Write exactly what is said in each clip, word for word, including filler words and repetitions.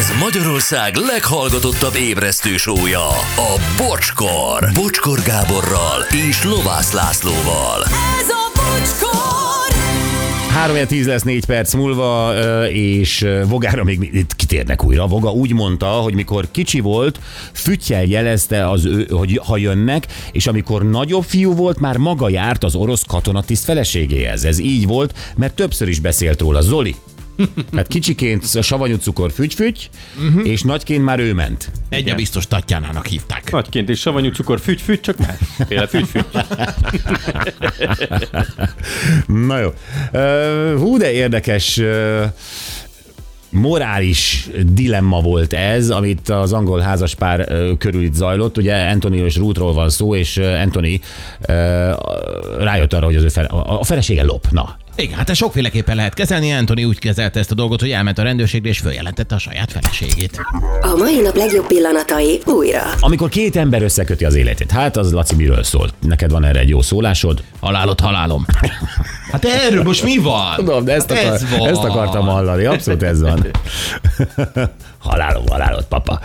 Ez Magyarország leghallgatottabb ébresztő show-ja, a Bocskor. Bocskor Gáborral és Lovász Lászlóval. Ez a Bocskor! három tíz lesz négy perc múlva, és Vogára még itt kitérnek újra. Voga úgy mondta, hogy mikor kicsi volt, füttyel jelezte, az ő, hogy ha jönnek, és amikor nagyobb fiú volt, már maga járt az orosz katonatiszt feleségéhez. Ez így volt, mert többször is beszélt róla. Zoli. Hát kicsiként savanyú cukor füty-füty, uh-huh. és nagyként már ő ment. Egy biztos Tatjánának hívták. Nagyként is savanyú cukor füty-füty, csak más. Féle füty-füty. Na jó. Uh, hú, de érdekes uh, morális dilemma volt ez, amit az angol házaspár uh, körül itt zajlott. Ugye Anthony és Ruthról van szó, és uh, Anthony uh, rájött arra, hogy az ő fele, a, a felesége lop. Na. Igen, hát ezt sokféleképpen lehet kezelni. Anthony úgy kezelte ezt a dolgot, hogy elment a rendőrségre és följelentette a saját feleségét. A mai nap legjobb pillanatai újra. Amikor két ember összeköti az életét, hát az, Laci, miről szól? Neked van erre egy jó szólásod? Halálod, halálom. Hát erről most mi van? Tudom, de ezt, akar, ez van. ezt akartam hallani, abszolút ez van. Halálom, halálod, papa.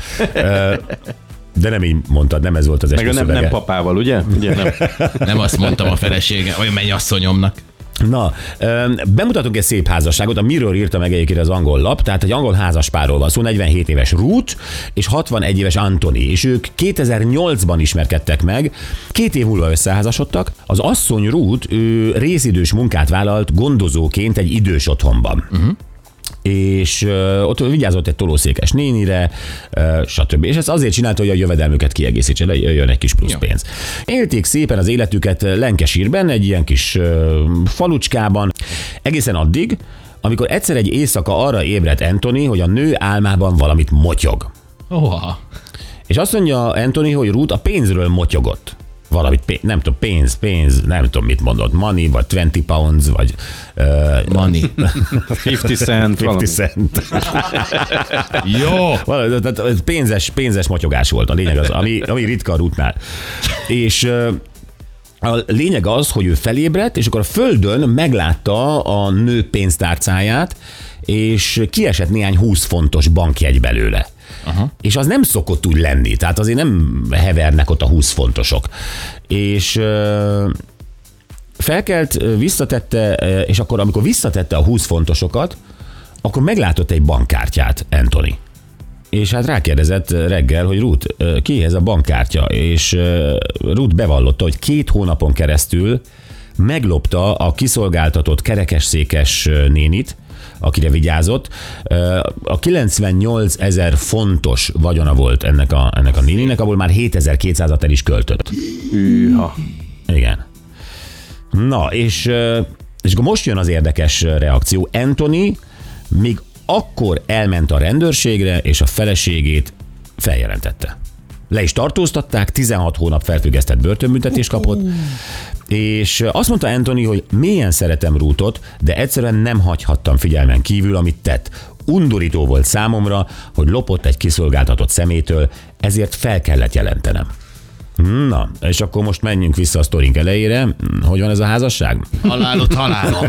De nem így mondtad, nem ez volt az eskü nem, nem papával, ugye? ugye nem. nem azt mondtam a felesége, olyan mennyasszonyomnak. Na, bemutatunk egy szép házasságot, a Mirror írta meg egyébként az angol lap, tehát egy angol házaspárról van szó, negyvenhét éves Ruth és hatvanegy éves Anthony, és ők kétezer-nyolcban ismerkedtek meg, két év múlva összeházasodtak. Az asszony Ruth, ő részidős munkát vállalt gondozóként egy idős otthonban. Uh-huh. És uh, ott vigyázott egy tolószékes nénire, uh, stb. És ezt azért csinálta, hogy a jövedelmüket kiegészítse, le jön egy kis plusz Jó. pénz. Élték szépen az életüket Lancashire-ben, egy ilyen kis uh, falucskában, egészen addig, amikor egyszer egy éjszaka arra ébredt Anthony, hogy a nő álmában valamit motyog. Oha. És azt mondja Anthony, hogy Ruth a pénzről motyogott. Valamit, pénz, nem tudom, pénz, pénz, nem tudom, mit mondott, money, vagy húsz pounds, vagy... Uh, money. ötven cent. ötven cent. Jó. Valami, tehát pénzes, pénzes motyogás volt a lényeg az, ami, ami ritka a Ruthnál. És uh, a lényeg az, hogy ő felébredt, és akkor a földön meglátta a nő pénztárcáját, és kiesett néhány húsz fontos bankjegy belőle. Aha. És az nem szokott úgy lenni, tehát azért nem hevernek ott a húsz fontosok. És uh, felkelt, visszatette, és akkor amikor visszatette a húsz fontosokat, akkor meglátott egy bankkártyát Anthony. És hát rákérdezett reggel, hogy Ruth, ki ez a bankkártya? És uh, Ruth bevallotta, hogy két hónapon keresztül meglopta a kiszolgáltatott kerekesszékes nénit, akire vigyázott. A kilencvennyolc ezer fontos vagyona volt ennek a, ennek a néninek, abból már hétezer-kétszázat el is költött. Hűha. Igen. Na, és, és akkor most jön az érdekes reakció. Anthony még akkor elment a rendőrségre, és a feleségét feljelentette. Le is tartóztatták, tizenhat hónap felfüggesztett börtönbüntetést kapott, és azt mondta Anthony, hogy mélyen szeretem Ruthot, de egyszerűen nem hagyhattam figyelmen kívül, amit tett. Undorító volt számomra, hogy lopott egy kiszolgáltatott szemétől, ezért fel kellett jelentenem. Na, és akkor most menjünk vissza a sztorink elejére. Hogy van ez a házasság? Halálod, halálom.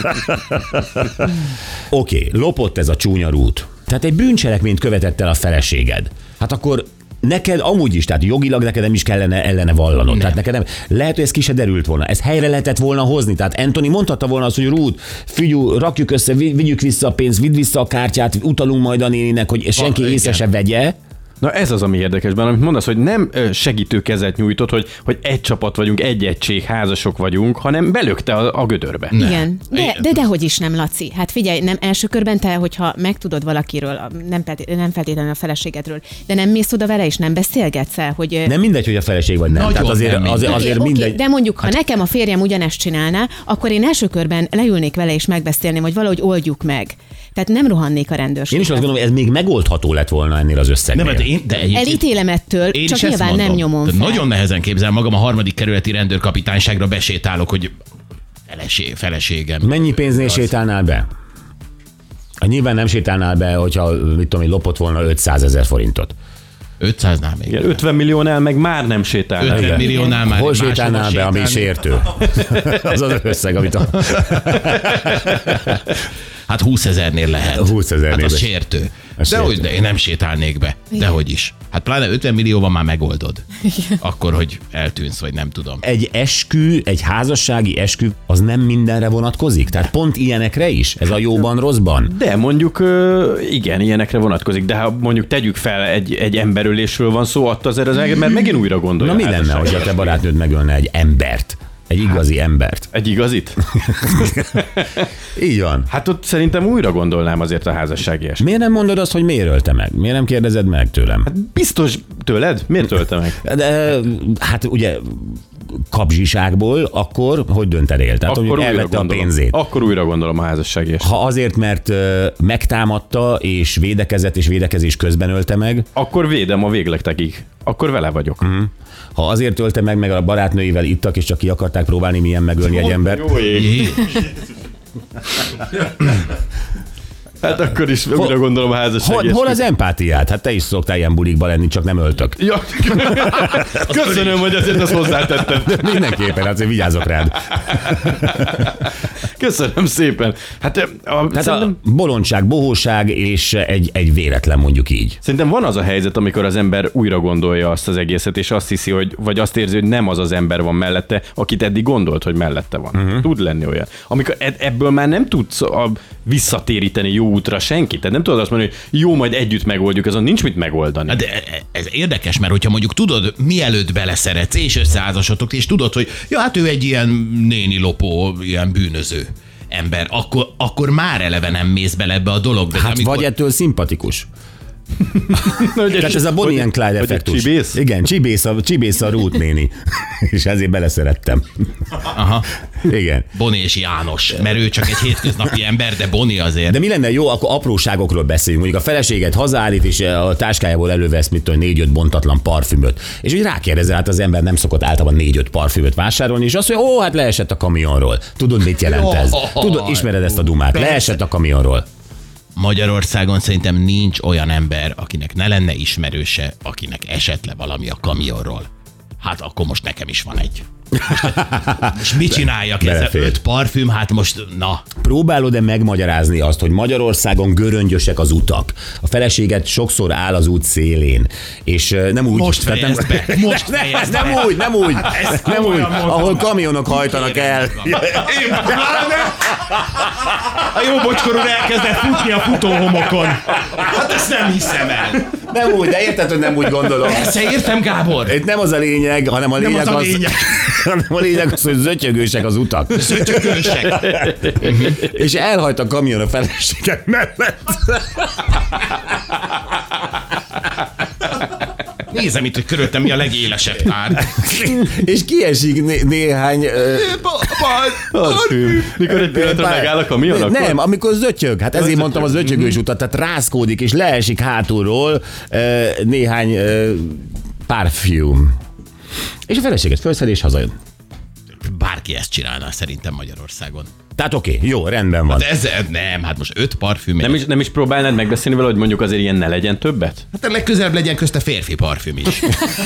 Oké, okay, lopott ez a csúnya Ruth. Tehát egy bűncselekményt követett el a feleséged. Hát akkor neked amúgy is, tehát jogilag neked nem is kellene ellene vallanod. Nem. Tehát neked nem, lehet, hogy ez ki se derült volna. Ez helyre lehetett volna hozni. Tehát Anthony mondhatta volna azt, hogy Ruth, figyú, rakjuk össze, vigyük vissza a pénzt, vidd vissza a kártyát, utalunk majd a néninek, hogy senki Van, észre se vegye. Na ez az, ami érdekes benne, amit mondasz, hogy nem segítő kezet nyújtott, hogy, hogy egy csapat vagyunk, egy egység, házasok vagyunk, hanem belökte a, a gödörbe. Nem. Igen, de, de dehogy is nem, Laci. Hát figyelj, nem első körben te, hogyha megtudod valakiről, nem, nem feltétlenül a feleségedről, de nem mész oda vele, és nem beszélgetsz el, hogy... Nem mindegy, hogy a feleség vagy nem. Nagyon Tehát azért, nem azért, azért okay, mindegy. Okay, de mondjuk, ha hát... nekem a férjem ugyanezt csinálná, akkor én első körben leülnék vele és megbeszélném, hogy valahogy oldjuk meg. Tehát nem rohannék a rendőrségre. Én is azt gondolom, hogy ez még megoldható lett volna ennél az összegnél. Nem, de én, de elítélem ettől, én csak nyilván nem nyomom fel. Nagyon nehezen képzel magam a harmadik kerületi rendőrkapitányságra besétálok, hogy feleség, feleségem. Mennyi pénznél az... sétálnál be? Nyilván nem sétálnál be, hogyha mit tudom én, lopott volna ötszázezer forintot. ötszáznál még. Igen, ötven milliónál meg már nem sétálnál. ötven milliónál már. Hol sétálnál be, ami sértő? Az az összeg, amit a... Hát húszezernél lehet. húszezernél. Hát az be. sértő. Az De sértő. hogy de én nem sétálnék be. Dehogy is. Hát pláne ötven millióban már megoldod. Akkor, hogy eltűnsz, vagy nem tudom. Egy eskü, egy házassági eskü, az nem mindenre vonatkozik? Tehát pont ilyenekre is? Ez a jóban, rosszban? De mondjuk ö, igen, ilyenekre vonatkozik, de ha mondjuk tegyük fel, egy, egy emberölésről van szó, attól azért az ember megint újra gondolja. Na mi a lenne, házassági hogy a te esküt. barátnőd megölne egy embert? Egy igazi embert. Egy igazit? Így van. Hát ott szerintem újra gondolnám azért a házassági esküt. Miért nem mondod azt, hogy miért ölte meg? Miért nem kérdezed meg tőlem? Biztos tőled? Miért ölte meg? De hát ugye kapzsiságból, akkor hogy döntenél? Tehát, hogy elvette a pénzét. Akkor újra gondolom a házassági esküt. Ha azért, mert ö, megtámadta, és védekezett, és védekezés közben ölte meg, Akkor védem a végletekig. Akkor vele vagyok. Mm. ha azért ölte meg, meg a barátnőivel ittak, és csak ki akarták próbálni, milyen megölni egy embert. Jó ég. Jé. Hát akkor is újra gondolom a házassági Hol, esküt. hol az empátiát? Hát te is szoktál ilyen bulikba lenni, csak nem öltök. Ja. Köszönöm, hogy azért ezt hozzátetted. Mindenképpen, azért vigyázok rád. Köszönöm szépen. Hát a, Tehát szerintem, a bolondság, bohóság és egy, egy véletlen, mondjuk így. szerintem van az a helyzet, amikor az ember újra gondolja azt az egészet, és azt hiszi, hogy, vagy azt érzi, hogy nem az az ember van mellette, akit eddig gondolt, hogy mellette van. Uh-huh. Tud lenni olyan. Amikor ebből már nem tudsz a, visszatéríteni jó útra senkit. Tehát nem tudod azt mondani, hogy jó, majd együtt megoldjuk, azon nincs mit megoldani. De ez érdekes, mert hogyha mondjuk tudod, mielőtt beleszeretsz, és összeházasodtok, és tudod, hogy ja, hát ő egy ilyen néni lopó, ilyen bűnöző ember, akkor, akkor már eleve nem mész bele ebbe a dologba. Hát amikor... vagy ettől szimpatikus. Hogy Tehát ez a Bonnie and Clyde hogy egy effektus. csibész? Igen, csibész a, csibész a Ruth néni. És ezért beleszerettem. Aha. Igen. Boni és János, mert ő csak egy hétköznapi ember, de Boni azért. De mi lenne jó, akkor apróságokról beszéljünk. Mondjuk a feleséget hazállít, és a táskájából elővesz, mit tudom, négy-öt bontatlan parfümöt. És úgy rákérdezel, hát az ember nem szokott általában négy-öt parfümöt vásárolni, és azt mondja, ó, hát leesett a kamionról. Tudod, mit jelent ez? Tudod, ismered ezt a dumát? Leesett a kamionról. Magyarországon szerintem nincs olyan ember, akinek ne lenne ismerőse, akinek esett le valami a kamionról. Hát akkor most nekem is van egy. És mit csináljak ezzel? belefér. Öt parfüm, hát most, na. Próbálod-e megmagyarázni azt, hogy Magyarországon göröngyösek az utak? A feleséget sokszor áll az út szélén, és ö, nem úgy... Most tehát fejezd nem, be, most nem, fejezd nem be. úgy, nem úgy, Ezt nem úgy, komolyan mondom. ahol kamionok hajtanak el. Én pláne. A jó bocskor úr elkezdett futni a futóhomokon. Hát ezt nem hiszem el. Nem úgy, de érted, hogy nem úgy gondolom. Persze értem, Gábor. Itt nem az a lényeg, hanem a Nem lényeg az a az, lényeg. hanem a lényeg az, hogy zötyögősek az utak. Szötyögősek. És elhajt a kamion a feleséget mellett. Nézem itt, hogy körülöttem mi a legélesebb tár. És kiesik né- néhány... ö, Parfüm. Mikor egy pillanatra pár- megáll a kamion, akkor... Nem, amikor zötyög. Hát ezért mondtam az zötyögős utat, tehát rázkódik, és leesik hátulról ö, néhány ö, parfüm. És a feleséget felszed, és hazajön. Bárki ezt csinálná szerintem Magyarországon. Tehát oké, okay, jó, rendben van. De ez nem, hát most öt parfüm. Nem is, nem is próbálnád megbeszélni vele, hogy mondjuk azért ilyen ne legyen többet? Hát a legközelebb legyen közte férfi parfüm is.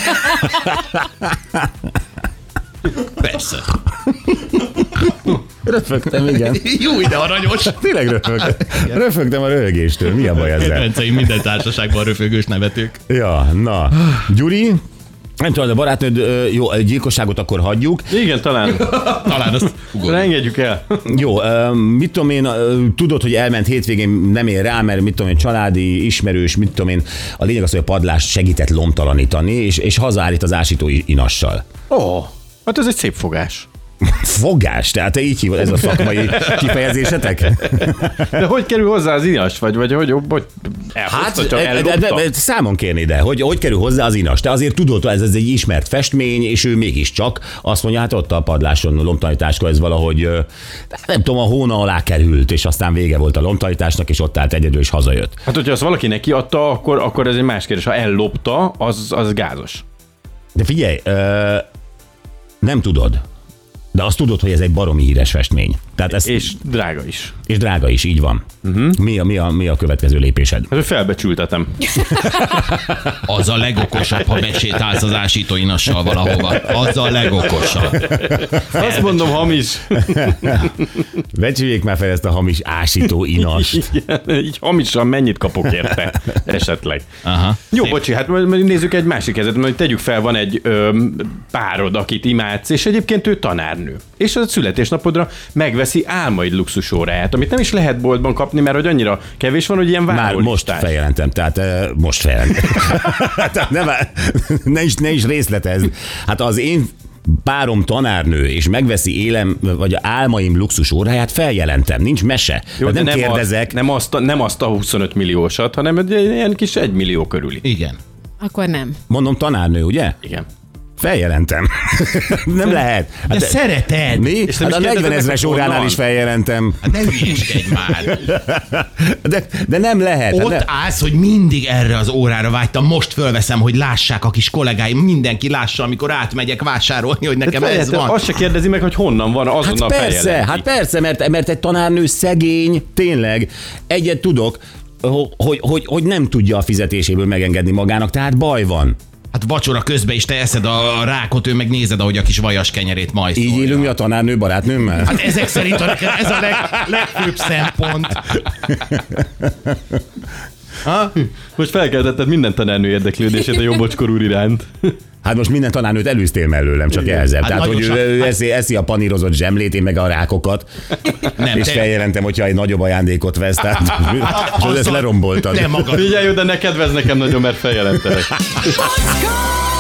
Persze. Röfögtem, igen. Jó, de aranyos. Tényleg röfögtem. Röfögtem a röhögéstől. Mi a baj ezzel? Kedvenceim minden társaságban röfögős nevetők. Ja, na. Gyuri, nem tudom, a barátnőd, ö, jó, a gyilkosságot akkor hagyjuk. Igen, talán. Talán azt ugorjuk. Engedjük el. Jó, ö, mit tudom én, ö, tudod, hogy elment hétvégén, nem ér rá, mert mit tudom én, családi, ismerős, mit tudom én, a lényeg az, hogy a padlást segített lomtalanítani, és, és hazaállít az ásító inassal. Ó, oh, hát ez egy szép fogás. Fogás, tehát te így hívod, ez a szakmai kifejezésetek? De hogy kerül hozzá az inas? Vagy, vagy hogy, hogy Hát, elhozta, csak de, de, ellopta? de, de, számon kérni, de hogy, hogy kerül hozzá az inas? Te azért tudod, hogy ez, ez egy ismert festmény, és ő mégiscsak azt mondja, hát ott a padláson a lomtalanításkor ez valahogy, ö, nem tudom, a hóna alá került, és aztán vége volt a lomtalanításnak, és ott állt egyedül, és hazajött. Hát, hogyha azt valaki neki adta, akkor, akkor ez egy más kérdés. Ha ellopta, az, az gázos. De figyelj, ö, nem tudod, de azt tudod, hogy ez egy baromi híres festmény. Tehát ez, És drága is. és drága is, így van. Uh-huh. Mi, a, mi, a, mi a következő lépésed? Hát, hogy felbecsültetem. Az a legokosabb, ha besétálsz az ásítóinassal valahova. Az a legokosabb. Azt mondom, hamis. Becsüljék már fel ezt a hamis ásító inast. Igen, így hamisan mennyit kapok érte esetleg. Aha. Jó, Szép. bocsi, hát majd nézzük egy másik helyzetet, majd tegyük fel, van egy ö, párod, akit imádsz, és egyébként ő tanárnő. És a születésnapodra megveszi álmaid luxusóráját, amit nem is lehet boltban kapni, mert hogy annyira kevés van, hogy ilyen Már várólistás. most fejjelentem, tehát uh, most fejjelentem. Tehát ne, vár- ne, is, ne is részletezd. Hát az én párom tanárnő, és megveszi élem, vagy álmaim luxus óráját, feljelentem, nincs mese. Jó, nem, nem kérdezek. A, nem, azt a, nem azt a huszonöt milliósat, hanem egy ilyen kis egy millió körüli. Igen. Akkor nem. Mondom tanárnő, ugye? Igen. Feljelentem. Nem lehet. De Hát, szereted. mi? És nem Hát is a kérdezed negyven meg, ezres hogy óránál honnan? is feljelentem. Hát ne hülyéskedj már. De, de nem lehet. Hát Ott ne, állsz, hogy mindig erre az órára vágytam, most fölveszem, hogy lássák a kis kollégáim, mindenki lássa, amikor átmegyek vásárolni, hogy nekem Tehát ez feljelentem, van. azt se kérdezi meg, hogy honnan van, hát azonnal persze, feljelenti. hát persze, mert, mert egy tanárnő szegény, tényleg. Egyet tudok, hogy, hogy, hogy nem tudja a fizetéséből megengedni magának, tehát baj van. Hát vacsora közben is te eszed a rákot, ő meg nézed, ahogy a kis vajas kenyerét majszolja. Így élünk mi a tanárnő barátnőmmel? Hát ezek szerint a, ez a leg, legfőbb szempont. Ha? Most felkeltetted minden tanárnő érdeklődését a Jobbocskor úr iránt. Hát most minden tanárnőt előztél mellőlem, csak jelzem. Hát Tehát, hogy nagyon ő, ő sok- eszi, eszi a panírozott zsemlét, én meg a rákokat, Nem, és te- feljelentem, hogyha egy nagyobb ajándékot vesz, tehát és ezt Azzal- leromboltad. Te magad. Figyelj, jó, de ne kedvezz nekem nagyon, mert feljelentelek. Bocskor!